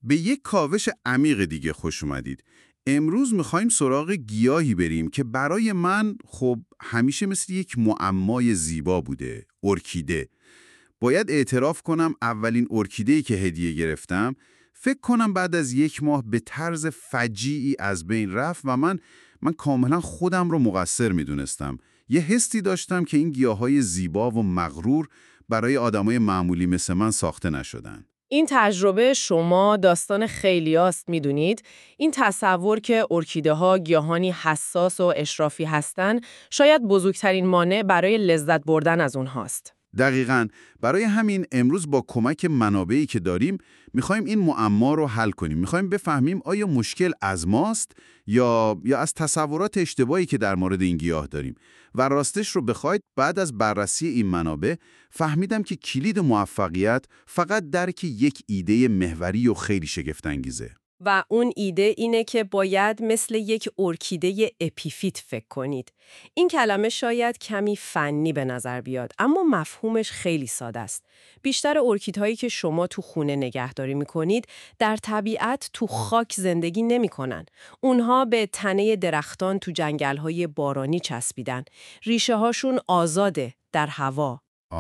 به یک کاوش عمیق دیگه خوش اومدید. امروز میخوایم سراغ گیاهی بریم که برای من خب همیشه مثل یک معمای زیبا بوده، ارکیده. باید اعتراف کنم اولین ارکیده‌ای که هدیه گرفتم فکر کنم بعد از 1 ماه به طرز فجیعی از بین رفت و من کاملا خودم رو مقصر میدونستم. یه حسی داشتم که این گیاهای زیبا و مغرور برای آدمای معمولی مثل من ساخته نشدن. این تجربه شما داستان خیلیاست میدونید. این تصور که ارکیده‌ها گیاهانی حساس و اشرافی هستن شاید بزرگترین مانع برای لذت بردن از اونهاست. دقیقاً. برای همین امروز با کمک منابعی که داریم میخوایم این معما رو حل کنیم. میخوایم بفهمیم آیا مشکل از ماست یا از تصورات اشتباهی که در مورد این گیاه داریم. و راستش رو بخواید بعد از بررسی این منابع فهمیدم که کلید موفقیت فقط درک یک ایده محوری و خیلی شگفت‌انگیزه. و اون ایده اینه که باید مثل یک ارکیده اپیفیت فکر کنید. این کلمه شاید کمی فنی به نظر بیاد، اما مفهومش خیلی ساده است. بیشتر ارکیدهایی که شما تو خونه نگهداری میکنید، در طبیعت تو خاک زندگی نمیکنن. اونها به تنه درختان تو جنگل‌های بارانی چسبیدن. ریشه هاشون آزاده در هوا.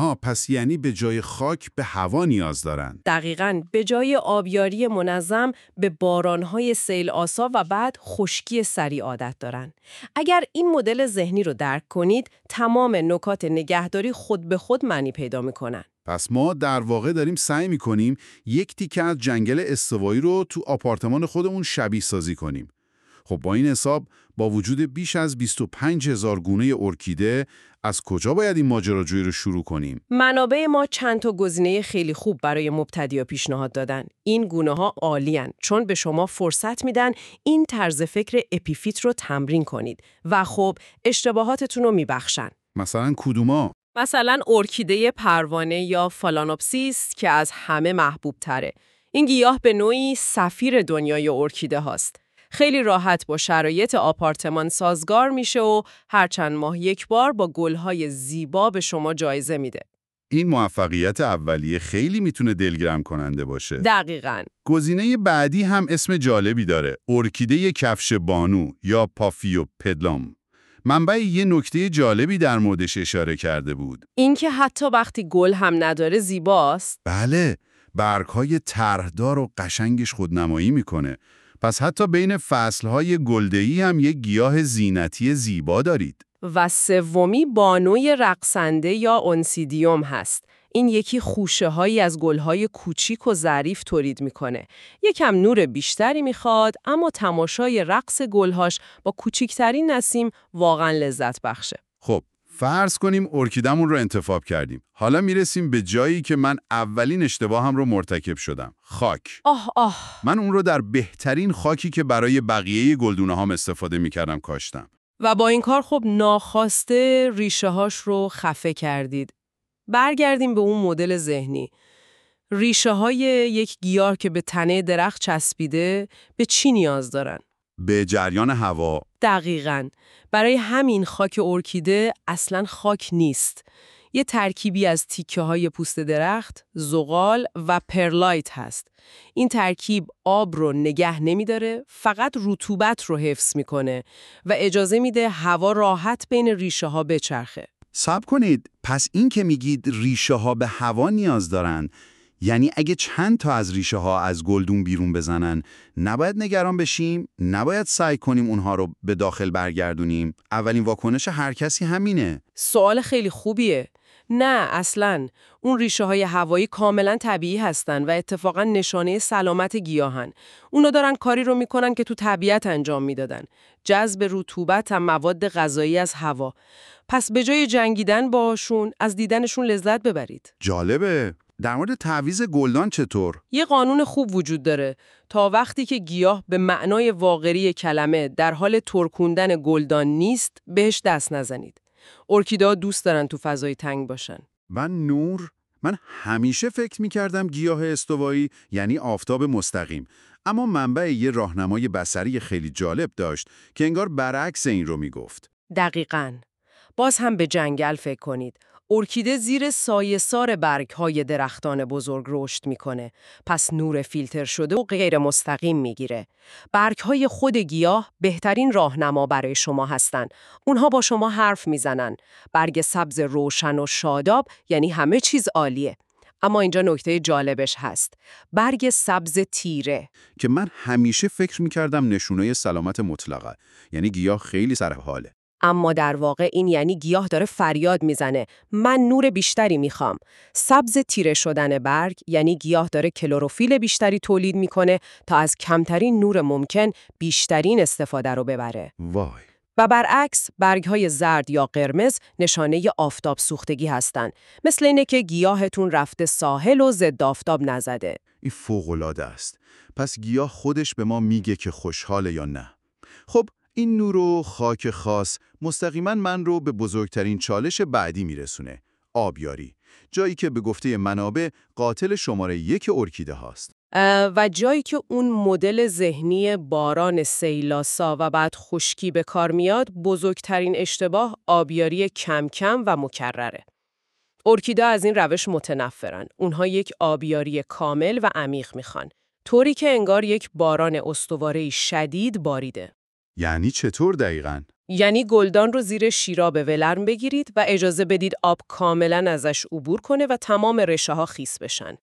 پس یعنی به جای خاک به هوا نیاز دارن. دقیقاً، به جای آبیاری منظم به بارانهای سیل آسا و بعد خشکی سریع عادت دارن. اگر این مدل ذهنی رو درک کنید، تمام نکات نگهداری خود به خود معنی پیدا میکنن. پس ما در واقع داریم سعی میکنیم یک تیکه از جنگل استوایی رو تو آپارتمان خودمون شبیه سازی کنیم. خب با این حساب، با وجود بیش از 25,000 گونه ارکیده، از کجا باید این ماجراجویی رو شروع کنیم؟ منابع ما چند تا گزینه خیلی خوب برای مبتدی‌ها پیشنهاد دادن. این گونه‌ها عالی‌ان چون به شما فرصت میدن این طرز فکر اپیفیت رو تمرین کنید و خب اشتباهاتتون رو میبخشن. مثلا کدوما؟ مثلا ارکیده پروانه یا فالانوپسیس که از همه محبوب تره. این گیاه به نوعی سفیر دنیای ارکیده هاست. خیلی راحت با شرایط آپارتمان سازگار میشه و هر چند ماه یک بار با گلهای زیبا به شما جایزه میده. این موفقیت اولیه خیلی میتونه دلگرم کننده باشه. دقیقاً. گزینه بعدی هم اسم جالبی داره. ارکیده کفش بانو یا پافیو پدلام. منبع یه نکته جالبی در موردش اشاره کرده بود. اینکه حتی وقتی گل هم نداره زیباست. بله، برگ‌های طرحدار و قشنگش خودنمایی میکنه. پس حتی بین فصلهای گلده‌ای هم یک گیاه زینتی زیبا دارید. و سومی بانوی رقصنده یا اونسیدیوم هست. این یکی خوشه‌هایی از گل‌های کوچیک و ظریف تولید میکنه. یکم نور بیشتری میخواد، اما تماشای رقص گل‌هاش با کوچیکترین نسیم واقعا لذت بخشه. خب، فرض کنیم ارکیدمون رو انتخاب کردیم. حالا میرسیم به جایی که من اولین اشتباهم رو مرتکب شدم. خاک. من اون رو در بهترین خاکی که برای بقیه گلدونه‌هام استفاده میکردم کاشتم. و با این کار خب ناخواسته ریشه هاش رو خفه کردید. برگردیم به اون مدل ذهنی. ریشه های یک گیاه که به تنه درخت چسبیده به چی نیاز دارن؟ به جریان هوا. دقیقاً. برای همین خاک ارکیده اصلاً خاک نیست. یه ترکیبی از تیکه های پوست درخت، زغال و پرلایت هست. این ترکیب آب رو نگه نمیداره، فقط رطوبت رو حفظ میکنه و اجازه میده هوا راحت بین ریشه ها بچرخه. صبر کنید، پس این که میگید ریشه ها به هوا نیاز دارن، یعنی اگه چند تا از ریشه ها از گلدون بیرون بزنن، نباید نگران بشیم، نباید سعی کنیم اونها رو به داخل برگردونیم. اولین واکنش هر کسی همینه. سوال خیلی خوبیه. نه اصلاً. اون ریشه های هوایی کاملاً طبیعی هستن و اتفاقاً نشانه سلامت گیاهن. اونا دارن کاری رو میکنن که تو طبیعت انجام میدادن. جذب رطوبت هم مواد غذایی از هوا. پس به جای جنگیدن باشون، از دیدنشون لذت ببرید. جالبه. در مورد تعویض گلدان چطور؟ یه قانون خوب وجود داره. تا وقتی که گیاه به معنای واقعی کلمه در حال ترکوندن گلدان نیست، بهش دست نزنید. ارکیده‌ها دوست دارن تو فضای تنگ باشن. و نور؟ من همیشه فکر می‌کردم گیاه استوایی یعنی آفتاب مستقیم. اما منبع یه راهنمای بصری خیلی جالب داشت که انگار برعکس این رو میگفت. دقیقاً. باز هم به جنگل فکر کنید. ارکیده زیر سایه‌سار برگ‌های درختان بزرگ رشد میکنه. پس نور فیلتر شده و غیر مستقیم میگیره. برگ‌های خود گیاه بهترین راهنما برای شما هستن. اونها با شما حرف میزنن. برگ سبز روشن و شاداب یعنی همه چیز عالیه. اما اینجا نکته جالبش هست. برگ سبز تیره که من همیشه فکر می‌کردم نشونه سلامت مطلقه، یعنی گیاه خیلی سر حاله. اما در واقع این یعنی گیاه داره فریاد میزنه من نور بیشتری میخوام. سبز تیره شدن برگ یعنی گیاه داره کلروفیل بیشتری تولید میکنه تا از کمترین نور ممکن بیشترین استفاده رو ببره. وای. و برعکس برگ‌های زرد یا قرمز نشانه آفتاب سوختگی هستن. مثل اینه که گیاهتون رفته ساحل و ضد آفتاب نزده. این فوق‌العاده است. پس گیاه خودش به ما میگه که خوشحاله یا نه. خب این نور و خاک خاص مستقیما من رو به بزرگترین چالش بعدی میرسونه. آبیاری. جایی که به گفته منابع قاتل شماره 1 ارکیده هاست. و جایی که اون مدل ذهنی باران سیلاسا و بعد خشکی به کار میاد، بزرگترین اشتباه آبیاری کم کم و مکرره. ارکیده از این روش متنفرن. اونها یک آبیاری کامل و عمیق میخوان. طوری که انگار یک باران استواره‌ای شدید باریده. یعنی چطور دقیقاً؟ یعنی گلدان رو زیر شیراب ولرم بگیرید و اجازه بدید آب کاملا ازش عبور کنه و تمام رشه‌ها خیس بشن.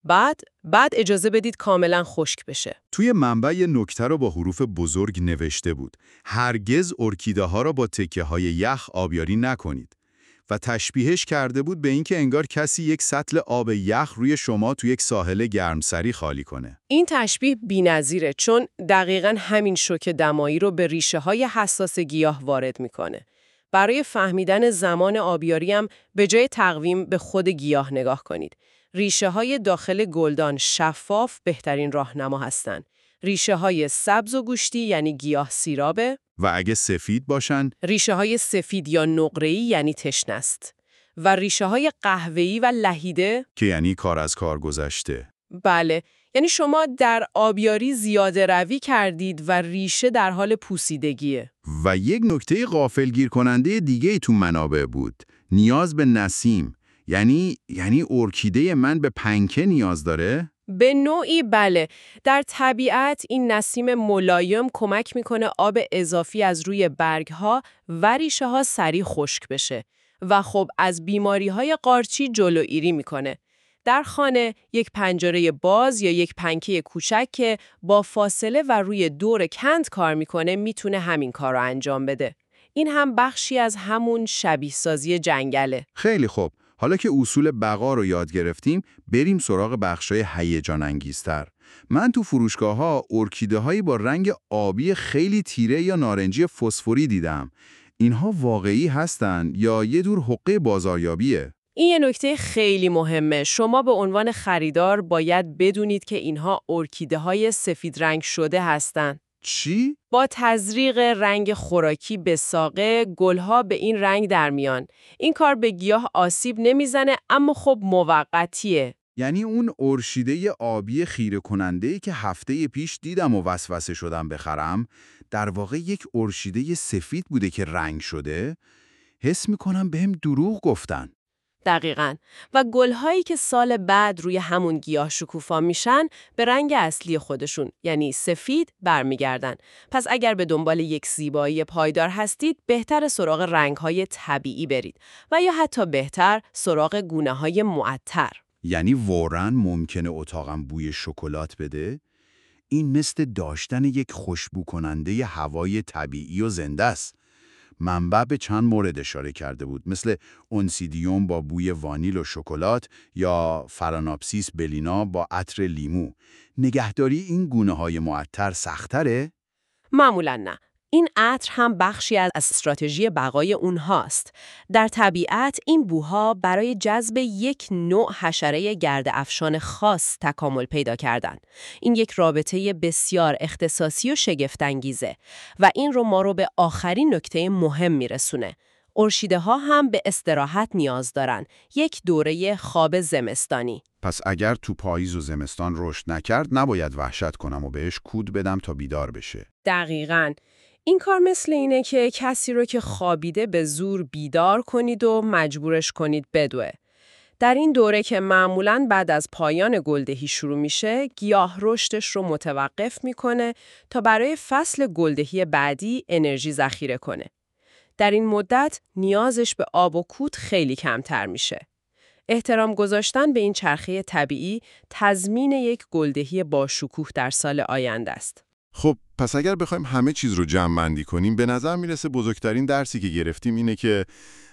بعد اجازه بدید کاملا خشک بشه. توی منبع یه نکته رو با حروف بزرگ نوشته بود. هرگز ارکیده ها را با تکه های یخ آبیاری نکنید. و تشبیهش کرده بود به اینکه انگار کسی یک سطل آب یخ روی شما توی یک ساحل گرمسری خالی کنه. این تشبیه بی‌نظیره چون دقیقاً همین شوک دمایی رو به ریشه های حساس گیاه وارد میکنه. برای فهمیدن زمان آبیاری هم به جای تقویم به خود گیاه نگاه کنید. ریشه های داخل گلدان شفاف بهترین راهنما هستن. ریشه های سبز و گوشتی یعنی گیاه سیرابه. و اگه سفید باشن؟ ریشه های سفید یا نقره‌ای یعنی تشنه است. و ریشه های قهوه‌ای و لهیده که یعنی کار از کار گذشته. بله، یعنی شما در آبیاری زیاده روی کردید و ریشه در حال پوسیدگیه. و یک نکته غافلگیر کننده دیگه تو منابع بود. نیاز به نسیم. یعنی ارکیده من به پنکه نیاز داره؟ به نوعی بله. در طبیعت این نسیم ملایم کمک میکنه آب اضافی از روی برگها و ریشه ها سریع خشک بشه و خب از بیماری های قارچی جلوگیری میکنه. در خانه یک پنجره باز یا یک پنکه کوچک که با فاصله و روی دور کند کار میکنه میتونه همین کار رو انجام بده. این هم بخشی از همون شبیه سازی جنگله. خیلی خوب. حالا که اصول بقا رو یاد گرفتیم، بریم سراغ بخشای هیجان انگیزتر. من تو فروشگاه‌ها ارکیده‌هایی با رنگ آبی خیلی تیره یا نارنجی فسفوری دیدم. اینها واقعی هستن یا یه دور حقه بازاریابیه؟ این یه نکته خیلی مهمه. شما به عنوان خریدار باید بدونید که اینها ارکیده‌های سفید رنگ شده هستن. چی؟ با تزریق رنگ خوراکی به ساقه، گلها به این رنگ در میان. این کار به گیاه آسیب نمیزنه اما خب موقتیه. یعنی اون ارشیده آبی خیره کننده‌ای که هفته پیش دیدم و وسوسه شدم بخرم، در واقع یک ارشیده سفید بوده که رنگ شده؟ حس میکنم بهم دروغ گفتن. دقیقاً. و گل‌هایی که سال بعد روی همون گیاه شکوفا میشن به رنگ اصلی خودشون یعنی سفید برمیگردن. پس اگر به دنبال یک زیبایی پایدار هستید بهتر سراغ رنگ‌های طبیعی برید و یا حتی بهتر سراغ گونه‌های معطر. یعنی واقعاً ممکنه اتاقم بوی شکلات بده؟ این مثل داشتن یک خوشبو کننده هوای طبیعی و زنده است. منبع به چند مورد اشاره کرده بود، مثل اونسیدیوم با بوی وانیل و شکلات یا فراناپسیس بلینا با عطر لیمو. نگهداری این گونه‌های معطر سخت‌تره؟ معمولاً نه. این عطر هم بخشی از استراتژی بقای اونهاست. در طبیعت این بوها برای جذب یک نوع حشره گرد افشان خاص تکامل پیدا کردن. این یک رابطه بسیار اختصاصی و شگفت‌انگیزه و این رو ما رو به آخرین نکته مهم میرسونه. ارشیده ها هم به استراحت نیاز دارن. یک دوره خواب زمستانی. پس اگر تو پاییز و زمستان رشد نکرد، نباید وحشت کنم و بهش کود بدم تا بیدار بشه. دقیقاً. این کار مثل اینه که کسی رو که خوابیده به زور بیدار کنید و مجبورش کنید بدوه. در این دوره که معمولاً بعد از پایان گلدهی شروع میشه، گیاه رشدش رو متوقف میکنه تا برای فصل گلدهی بعدی انرژی ذخیره کنه. در این مدت نیازش به آب و کود خیلی کمتر میشه. احترام گذاشتن به این چرخه طبیعی تضمین یک گلدهی با شکوه در سال آینده است. خب پس اگر بخوایم همه چیز رو جمع‌بندی کنیم، به نظر میرسه بزرگترین درسی که گرفتیم اینه که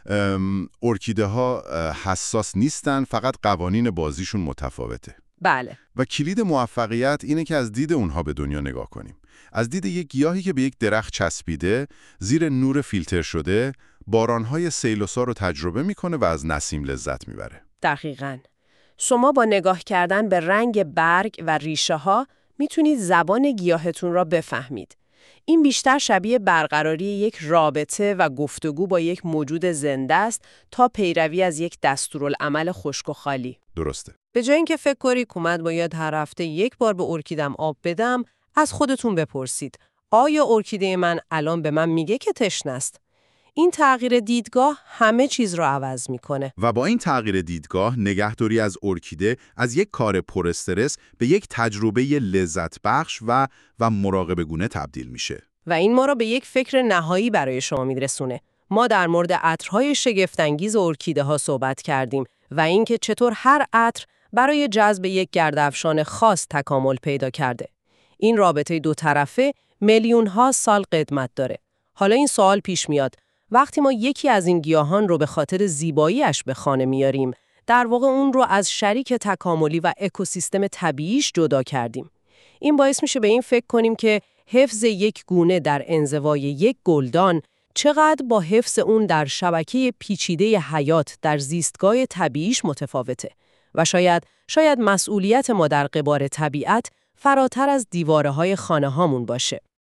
ارکیده ها حساس نیستن، فقط قوانین بازیشون متفاوته. بله. و کلید موفقیت اینه که از دید اونها به دنیا نگاه کنیم. از دید یک گیاهی که به یک درخت چسبیده، زیر نور فیلتر شده، بارانهای سیل و سار رو تجربه میکنه و از نسیم لذت میبره. دقیقاً. شما با نگاه کردن به رنگ برگ و ریشه ها میتونید زبان گیاهتون را بفهمید. این بیشتر شبیه برقراری یک رابطه و گفتگو با یک موجود زنده است تا پیروی از یک دستورالعمل خشک و خالی. درسته. به جای اینکه فکر کنید که باید هر هفته یک بار به ارکیدم آب بدم، از خودتون بپرسید آیا ارکیده من الان به من میگه که تشنه است؟ این تغییر دیدگاه همه چیز رو عوض میکنه. و با این تغییر دیدگاه، نگهداری از ارکیده از یک کار پر استرس به یک تجربه لذت بخش و مراقبه گونه تبدیل میشه. و این ما را به یک فکر نهایی برای شما میرسونه. ما در مورد عطرهای شگفت‌انگیز ارکیده ها صحبت کردیم و اینکه چطور هر عطر برای جذب یک گردافشان خاص تکامل پیدا کرده. این رابطه دو طرفه میلیون ها سال قدمت داره. حالا این سوال پیش میاد، وقتی ما یکی از این گیاهان رو به خاطر زیباییش به خانه میاریم، در واقع اون رو از شریک تکاملی و اکوسیستم طبیعیش جدا کردیم. این باعث میشه به این فکر کنیم که حفظ یک گونه در انزوای یک گلدان چقدر با حفظ اون در شبکه پیچیده حیات در زیستگاه طبیعیش متفاوته و شاید مسئولیت ما در قبار طبیعت فراتر از دیواره‌های خانه هامون باشه.